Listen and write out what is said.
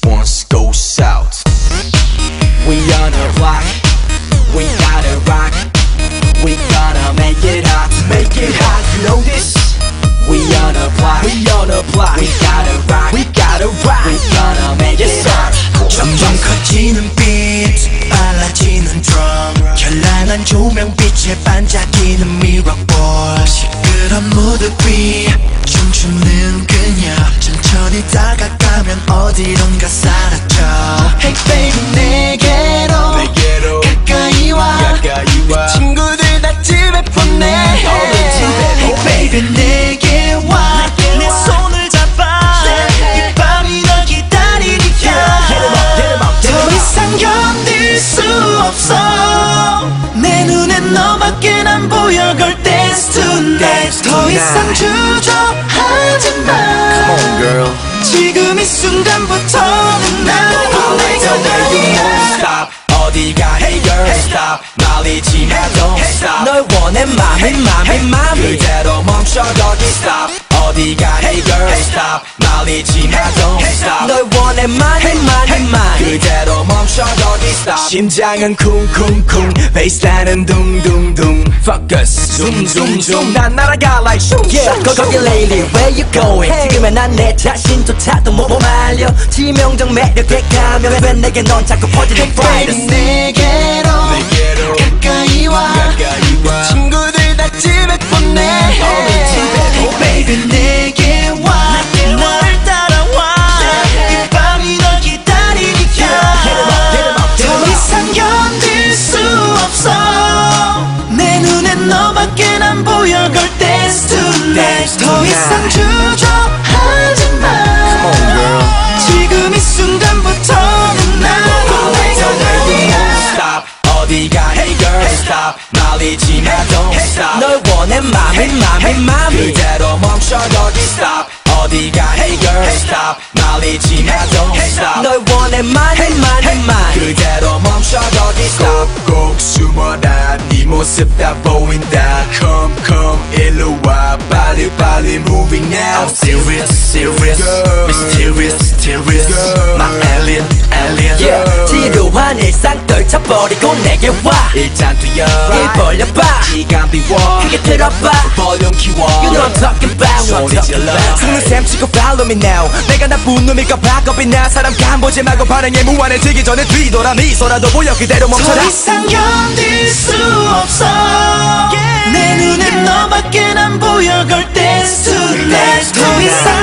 once go south. We on a block, we gotta rock, we gonna make it hot, you know this. We on a block, we gotta rock, we gonna make it hot. 점점 커지는 beat, 빨라지는 drum, 현란한 조명빛에 반짝이는 mirrorboard, 시끄러운 무드비, 춤추는 그녀, 천천히 다가가면 어디론가 사라져. Hey baby 내게로 가까이 와, 친구들 다 집에 보내. Hey baby 내게 와, 내 손을 잡아, 이 밤이 널 기다리니까 더 이상 견딜 수 없어. 내 눈엔 너밖에 안 보여 girl dance tonight. 더 이상 주저하지 마. Come on girl. 지금 이 순간부터는 날 보내줘. Stop 어디가 hey girl stop 말리지 마 don't stop 널 원해 맘이 그대로 멈춰 거기 stop 어디가 hey girl stop 말리지 마 don't stop 널 원해 맘이 그대로 멈춰 거기 stop 심장은 쿵쿵쿵 베이스라인은 둥둥둥 Focus zoom zoom zoom 난 날아가 like shoom yeah 거기 lady where you going 지금의 난 내 자신조차도 못 말려 치명적 매력에 가면 왜 내게 넌 자꾸 퍼지는 brightest 내게로 가까이 와, 친구들 다 집에 보내. Hey baby 내게 와, 널 따라와, 이 밤이 널 기다리니까 더 이상 견딜 수 없어. 내 눈엔 너밖에 안 보여 girl dance tonight. 더 이상 주저하지 마. 지금 이 순간부터는 날 어디가 hey girl stop 말리지 마 don't stop 널 원해 맘이 그대로 멈춰 거기 stop 어디가 hey girl stop 말리지 마 don't stop 널 원해 맘이 그대로 멈춰 거기 stop 꼭 숨어라 네 모습 다 보인다 come 일로 와 빨리 moving now I'm serious mysterious my alien yeah. 지루한 일상 떨쳐버리고 내게 와 일단 뛰어 입 벌려봐 시간 비워 크게 틀어봐 볼륨 키워 You know I'm talking about 소리 질러 숨을 샘치고 follow me now 내가 나쁜 놈일까봐 겁이 나 사람 간보지 말고 반응에 무한해지기 전에 뒤돌아 미소라도 보여 그대로 멈춰라 더 이상 견딜 수 없어 내 눈엔 너밖에 안 보여 girl dance tonight 더 이상